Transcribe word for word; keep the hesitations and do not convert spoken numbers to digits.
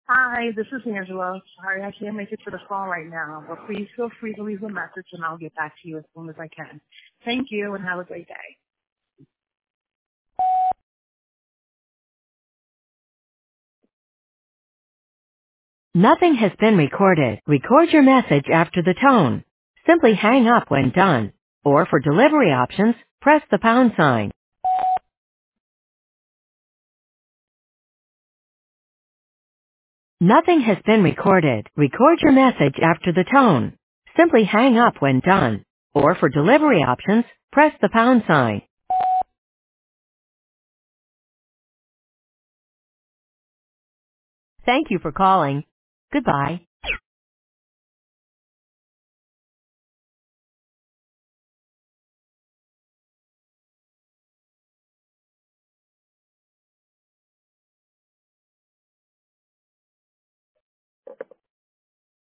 Hi, this is Angela. Sorry I can't make it to the phone right now, but please feel free to leave a message and I'll get back to you as soon as I can. Thank you and have a great day. Nothing has been recorded. Record your message after the tone. Simply hang up when done. Or for delivery options, press the pound sign. Nothing has been recorded. Record your message after the tone. Simply hang up when done. Or for delivery options, press the pound sign. Thank you for calling. Goodbye.